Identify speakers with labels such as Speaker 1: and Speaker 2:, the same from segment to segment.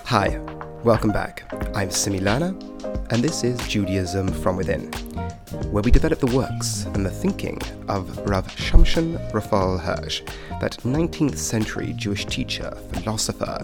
Speaker 1: Hi, welcome back. I'm Simi Lana, and this is Judaism from Within, where we develop the works and the thinking of Rav Shamshon Raphael Hirsch, that 19th century Jewish teacher, philosopher,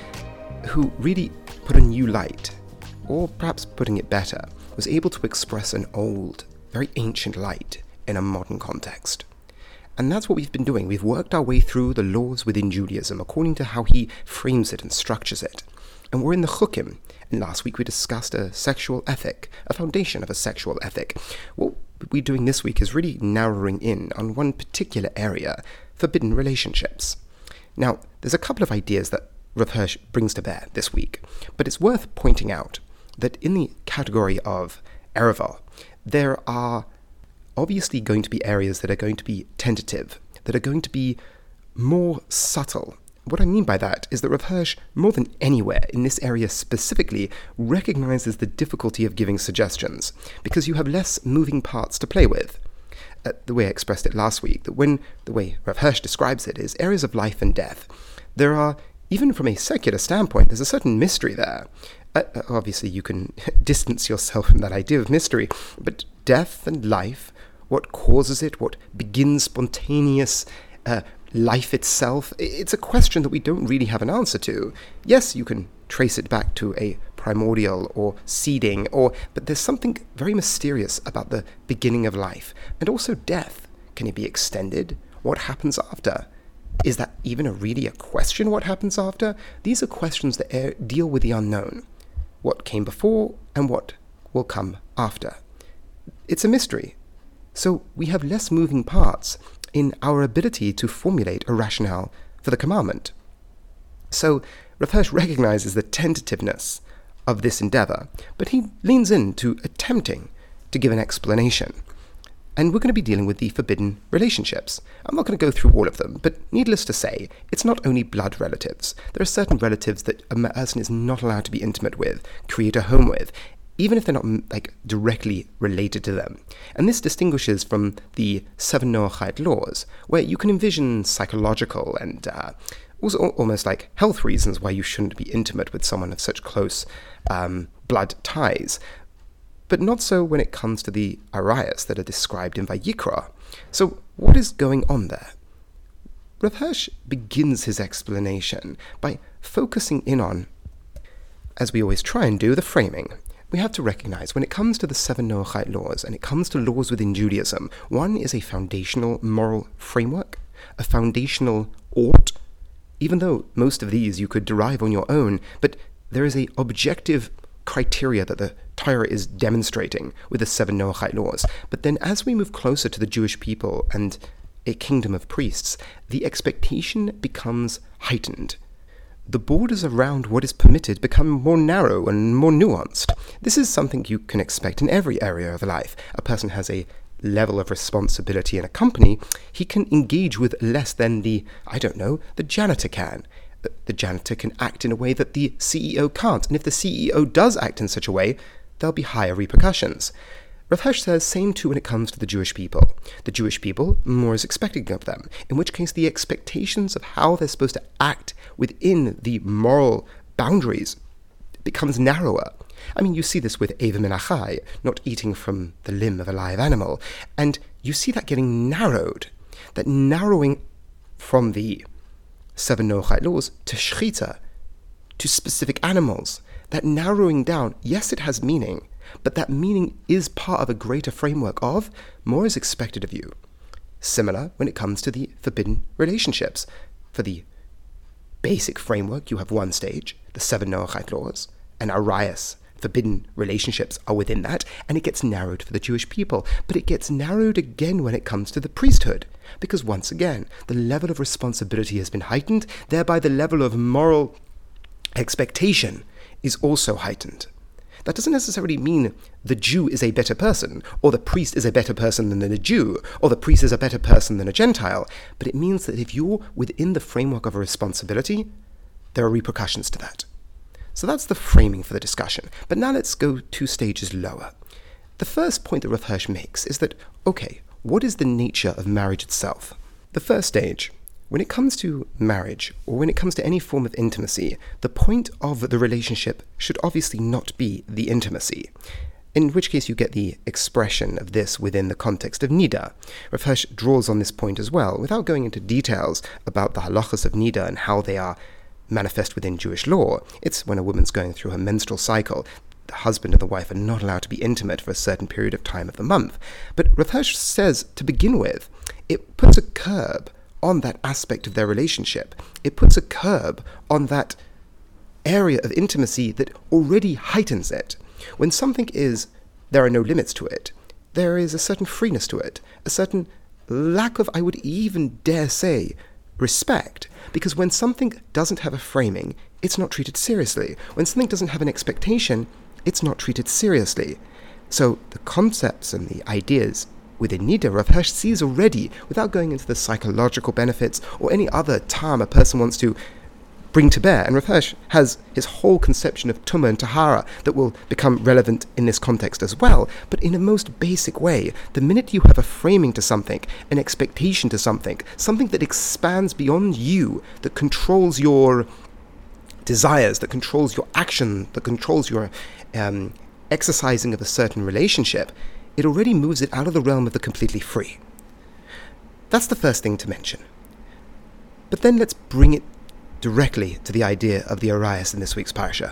Speaker 1: who really put a new light, or perhaps putting it better, was able to express an old, very ancient light in a modern context. And that's what we've been doing. We've worked our way through the laws within Judaism according to how he frames it and structures it. And we're in the Chukim, and last week we discussed a sexual ethic, a foundation of a sexual ethic. What we're doing this week is really narrowing in on one particular area, forbidden relationships. Now, there's a couple of ideas that Rav Hirsch brings to bear this week, but it's worth pointing out that in the category of Erevah, there are obviously going to be areas that are going to be tentative, that are going to be more subtle. What I mean by that is that Rav Hirsch, more than anywhere in this area specifically, recognizes the difficulty of giving suggestions, because you have less moving parts to play with. The way I expressed it last week, the way Rav Hirsch describes it is areas of life and death. There are, even from a secular standpoint, there's a certain mystery there. Obviously, you can distance yourself from that idea of mystery, but death and life, what causes it, what begins spontaneous life itself, it's a question that we don't really have an answer to. Yes, you can trace it back to a primordial or seeding, but there's something very mysterious about the beginning of life. And also death. Can it be extended? What happens after? Is that even really a question, what happens after? These are questions that deal with the unknown. What came before and what will come after. It's a mystery. So we have less moving parts in our ability to formulate a rationale for the commandment. So Rav Hirsch recognizes the tentativeness of this endeavor, but he leans into attempting to give an explanation. And we're going to be dealing with the forbidden relationships. I'm not going to go through all of them, but needless to say, it's not only blood relatives. There are certain relatives that a person is not allowed to be intimate with, create a home with, even if they're not directly related to them. And this distinguishes from the 7 Noahide laws, where you can envision psychological and also almost like health reasons why you shouldn't be intimate with someone of such close blood ties. But not so when it comes to the arayos that are described in Vayikra. So what is going on there? Rav Hirsch begins his explanation by focusing in on, as we always try and do, the framing. We have to recognize when it comes to the 7 Noahide laws and it comes to laws within Judaism, one is a foundational moral framework, a foundational ought, even though most of these you could derive on your own, but there is a objective criteria that the Torah is demonstrating with the 7 Noahide laws. But then as we move closer to the Jewish people and a kingdom of priests, the expectation becomes heightened. The borders around what is permitted become more narrow and more nuanced. This is something you can expect in every area of life. A person has a level of responsibility in a company, he can engage with less than the janitor can. The janitor can act in a way that the CEO can't. And if the CEO does act in such a way, there'll be higher repercussions. Rav Hirsch says same too when it comes to the Jewish people. The Jewish people, more is expected of them, in which case the expectations of how they're supposed to act within the moral boundaries becomes narrower. I mean, you see this with Eva min Achai, not eating from the limb of a live animal, and you see that getting narrowed, that narrowing from the 7 Noahide laws to Shechita, to specific animals. That narrowing down, yes, it has meaning, but that meaning is part of a greater framework of more is expected of you. Similar when it comes to the forbidden relationships. For the basic framework, you have one stage, the 7 Noahide laws, and arayos, forbidden relationships, are within that, and it gets narrowed for the Jewish people. But it gets narrowed again when it comes to the priesthood, because once again, the level of responsibility has been heightened, thereby the level of moral expectation is also heightened. That doesn't necessarily mean the Jew is a better person, or the priest is a better person than the Jew, or the priest is a better person than a Gentile, but it means that if you're within the framework of a responsibility, there are repercussions to that. So that's the framing for the discussion. But now let's go 2 stages lower. The first point that Rav Hirsch makes is that, okay, what is the nature of marriage itself? The first stage, When it comes to marriage, or when it comes to any form of intimacy, the point of the relationship should obviously not be the intimacy, in which case you get the expression of this within the context of Nida. Rav Hirsch draws on this point as well, without going into details about the halachas of Nida and how they are manifest within Jewish law. It's when a woman's going through her menstrual cycle. The husband and the wife are not allowed to be intimate for a certain period of time of the month. But Rav Hirsch says, to begin with, it puts a curb on that aspect of their relationship. It puts a curb on that area of intimacy that already heightens it. When something there are no limits to it, there is a certain freeness to it, a certain lack of, I would even dare say, respect. Because when something doesn't have a framing, it's not treated seriously. When something doesn't have an expectation, it's not treated seriously. So the concepts and the ideas within Nida, Rav Hirsch sees already, without going into the psychological benefits or any other term a person wants to bring to bear. And Rav Hirsch has his whole conception of Tumah and Tahara that will become relevant in this context as well. But in a most basic way, the minute you have a framing to something, an expectation to something that expands beyond you, that controls your desires, that controls your action, that controls your exercising of a certain relationship, it already moves it out of the realm of the completely free. That's the first thing to mention. But then let's bring it directly to the idea of the Arias in this week's parasha.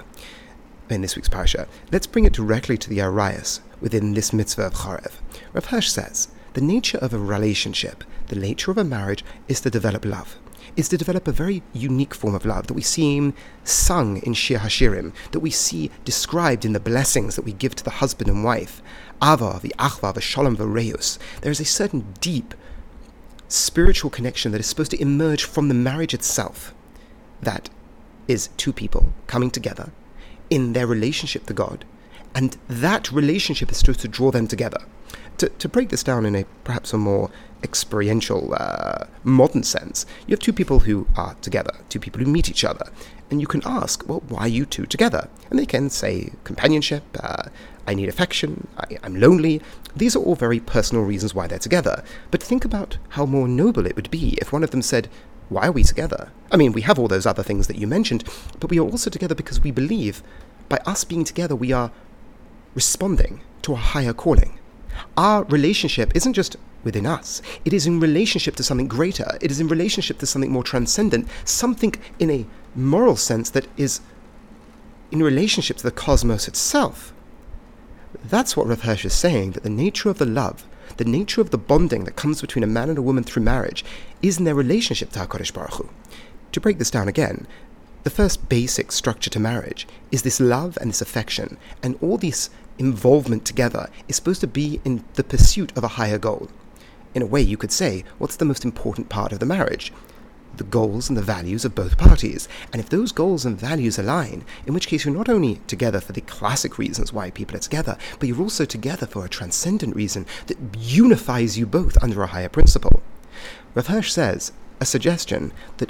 Speaker 1: Let's bring it directly to the Arias within this mitzvah of Charev. Rav Hirsch says, the nature of a relationship, the nature of a marriage, is to develop love. Is to develop a very unique form of love that we see sung in Shir HaShirim, that we see described in the blessings that we give to the husband and wife. Ava, v'achva, v'shalom, v'reus. There is a certain deep spiritual connection that is supposed to emerge from the marriage itself. That is two people coming together in their relationship to God, and that relationship is supposed to draw them together. To break this down in a perhaps a more experiential, modern sense, you have two people who are together, two people who meet each other, and you can ask, well, why are you two together? And they can say companionship, I need affection, I'm lonely. These are all very personal reasons why they're together. But think about how more noble it would be if one of them said, why are we together? I mean, we have all those other things that you mentioned, but we are also together because we believe by us being together we are responding to a higher calling. Our relationship isn't just within us. It is in relationship to something greater. It is in relationship to something more transcendent, something in a moral sense that is in relationship to the cosmos itself. That's what Rav Hirsch is saying, that the nature of the love, the nature of the bonding that comes between a man and a woman through marriage is in their relationship to HaKadosh Baruch Hu. To break this down again, the first basic structure to marriage is this love and this affection, and all this involvement together is supposed to be in the pursuit of a higher goal. In a way, you could say, what's the most important part of the marriage? The goals and the values of both parties. And if those goals and values align, in which case you're not only together for the classic reasons why people are together, but you're also together for a transcendent reason that unifies you both under a higher principle. Rav Hirsch says, a suggestion that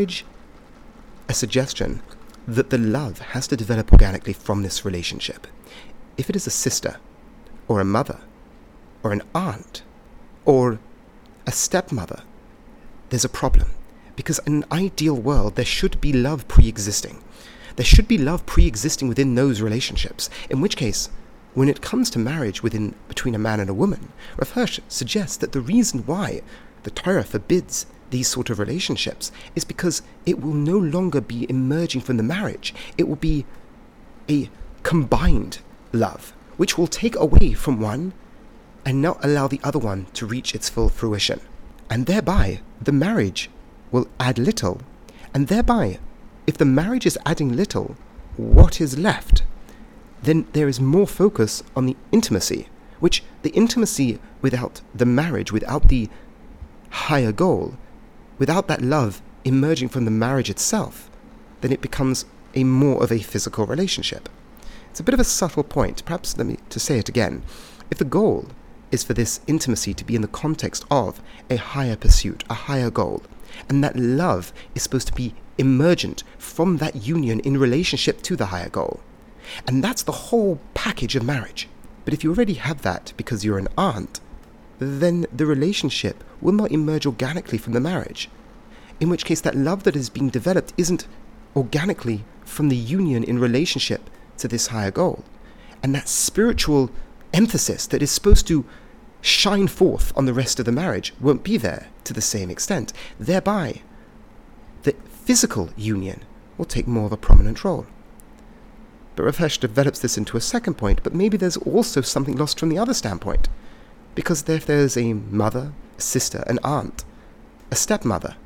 Speaker 1: the love has to develop organically from this relationship. If it is a sister, or a mother, or an aunt, or a stepmother, there's a problem. Because in an ideal world, there should be love pre-existing. There should be love pre-existing within those relationships. In which case, when it comes to marriage between a man and a woman, Rav Hirsch suggests that the reason why the Torah forbids these sort of relationships is because it will no longer be emerging from the marriage. It will be a combined love, which will take away from one and not allow the other one to reach its full fruition. And thereby, the marriage will add little, and thereby, if the marriage is adding little, what is left? Then there is more focus on the intimacy, which the intimacy without the marriage, without the higher goal, without that love emerging from the marriage itself, then it becomes more of a physical relationship. It's a bit of a subtle point, perhaps to say it again. If the goal is for this intimacy to be in the context of a higher pursuit, a higher goal, and that love is supposed to be emergent from that union in relationship to the higher goal. And that's the whole package of marriage. But if you already have that because you're an aunt, then the relationship will not emerge organically from the marriage. in which case that love that is being developed isn't organically from the union in relationship to this higher goal. And that spiritual emphasis that is supposed to shine forth on the rest of the marriage won't be there to the same extent. Thereby, the physical union will take more of a prominent role. But Rav Hirsch develops this into a second point, but maybe there's also something lost from the other standpoint. Because if there's a mother, a sister, an aunt, a stepmother,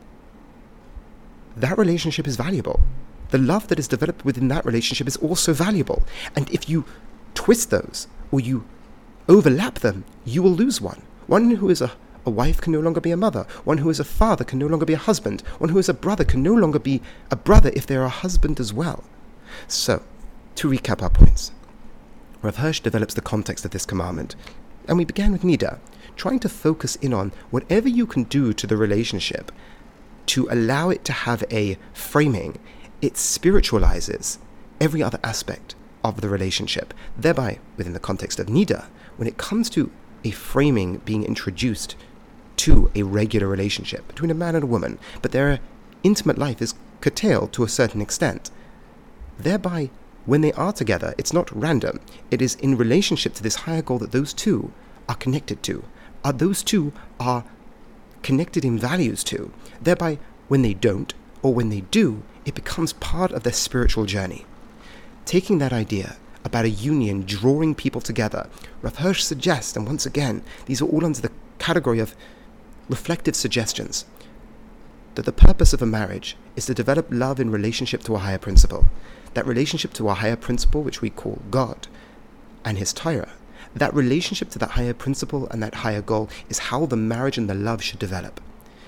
Speaker 1: that relationship is valuable. The love that is developed within that relationship is also valuable. And if you twist those, or you overlap them, you will lose one. One who is a wife can no longer be a mother. One who is a father can no longer be a husband. One who is a brother can no longer be a brother if they're a husband as well. So, to recap our points, Rav Hirsch develops the context of this commandment, and we began with Nida, trying to focus in on whatever you can do to the relationship to allow it to have a framing. It spiritualizes every other aspect of the relationship. Thereby, within the context of Nida, when it comes to a framing being introduced to a regular relationship between a man and a woman, but their intimate life is curtailed to a certain extent, thereby, when they are together, it's not random. It is in relationship to this higher goal that those two are connected to. Those two are connected in values to. Thereby, when they don't, or when they do, it becomes part of their spiritual journey. Taking that idea about a union drawing people together, Rav Hirsch suggests, and once again, these are all under the category of reflective suggestions, that the purpose of a marriage is to develop love in relationship to a higher principle. That relationship to a higher principle, which we call God and His Torah, that relationship to that higher principle and that higher goal is how the marriage and the love should develop.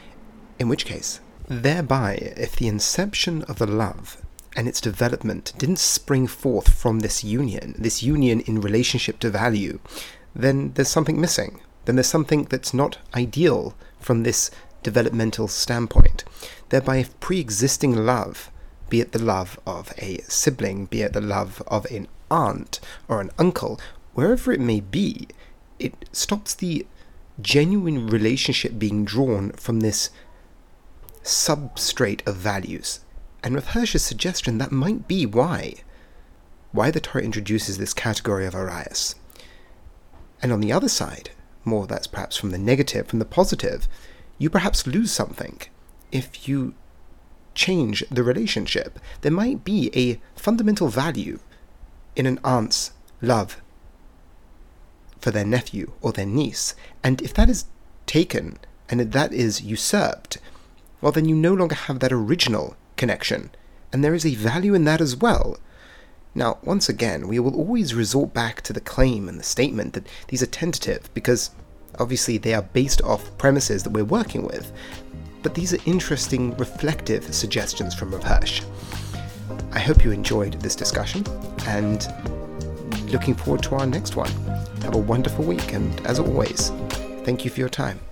Speaker 1: In which case, thereby, if the inception of the love and its development didn't spring forth from this union in relationship to value, then there's something missing. Then there's something that's not ideal from this developmental standpoint. Thereby, if pre-existing love, be it the love of a sibling, be it the love of an aunt or an uncle, wherever it may be, it stops the genuine relationship being drawn from this substrate of values. And with Hirsch's suggestion, that might be why the Torah introduces this category of arayos. And on the other side, more that's perhaps from the negative, from the positive, you perhaps lose something if you change the relationship. There might be a fundamental value in an aunt's love for their nephew or their niece, and if that is taken and that is usurped, well, then you no longer have that original connection, and there is a value in that as well. Now, once again, we will always resort back to the claim and the statement that these are tentative, because obviously they are based off premises that we're working with, but these are interesting, reflective suggestions from Rav Hirsch. I hope you enjoyed this discussion, and looking forward to our next one. Have a wonderful week, and as always, thank you for your time.